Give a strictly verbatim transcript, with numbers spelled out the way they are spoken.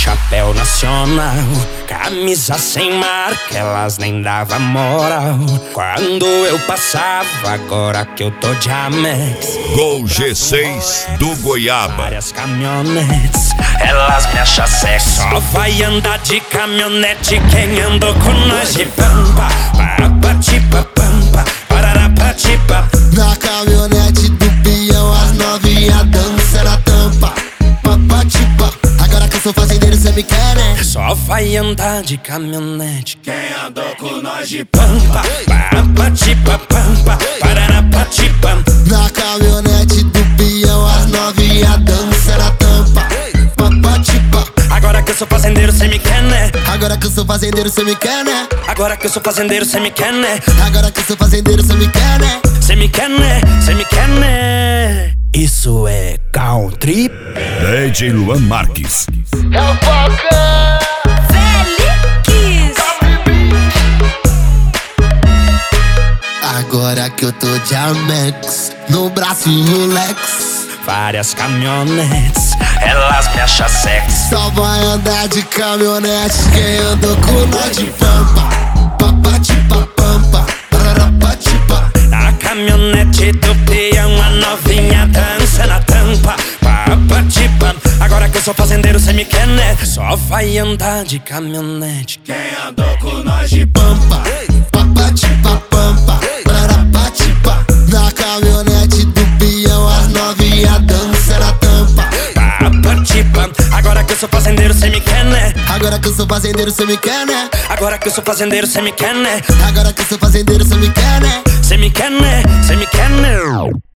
chapéu nacional, camisa sem marca, elas nem davam moral quando eu passava, agora que eu tô de Amex. Gol G seis do Goiaba. Várias caminhonetes, elas me acham sexy. Só vai andar de caminhonete quem andou com nós de pampa. Parapatipa pampa, pararapatipa. Na caminhonete do peão as novinha dança na tampa. Papatipa, agora que eu sou fazendeiro cê me quer, né? Só vai andar de caminhonete quem andou com nós de pampa. Parapatipa pampa, pararapatipa. Na caminhonete do peão as novinha dança na tampa. Papatipa, agora que eu sou fazendeiro cê me quer, né? agora que eu sou fazendeiro cê me quer, né? Agora que eu sou fazendeiro cê me quer, né? Agora que eu sou fazendeiro cê me quer, né? Cê me quer, né? Cê me quer, né? Isso é country. D J Luan Marques. É o Falcão Felix. Agora que eu tô de Amex, no braço e Rolex. Várias caminhonetes, elas me acham sexy. Só vai andar de caminhonete quem andou com nós de pampa. Papatipa pampa, pararapatipa. Na caminhonete do peão a novinha dança na tampa. Papatipa, agora que eu sou fazendeiro cê me quer, né? Só vai andar de caminhonete quem andou com nós de Pampa, papatipa pampa, pararapatipa. Na caminhonete do peão as novinha dança na tampa. Papatipa, agora que eu sou fazendeiro cê me quer, né? Agora que eu sou fazendeiro cê me quer, né? Agora que eu sou fazendeiro cê me quer, né? Agora que eu sou fazendeiro cê me quer, né? Cê me quer, né? Cê me quer, né?